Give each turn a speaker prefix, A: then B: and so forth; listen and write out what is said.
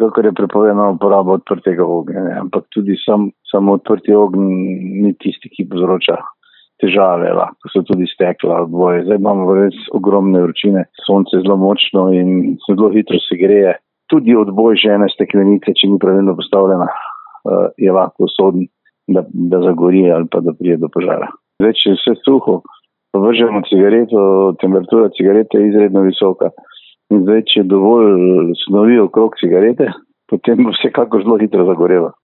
A: vsekakor je prepovedana uporaba odprtega ognja, ne? Ampak tudi samo odprti ogenj ni tisti, ki povzroča težave, lahko so tudi stekla odboje. Zdaj imamo res ogromne vročine, sonce zelo močno in zelo hitro se greje. Tudi odboj žene steklenice, če ni pravilno postavljena, je lahko usoden, da zagori ali pa da pride do požara. Zdaj, če je vse suho, povržemo cigareto, temperatura cigarete je izredno visoka. In zdaj, če je dovolj snovi okrog cigarete, potem bo vsekako zelo hitro zagorelo.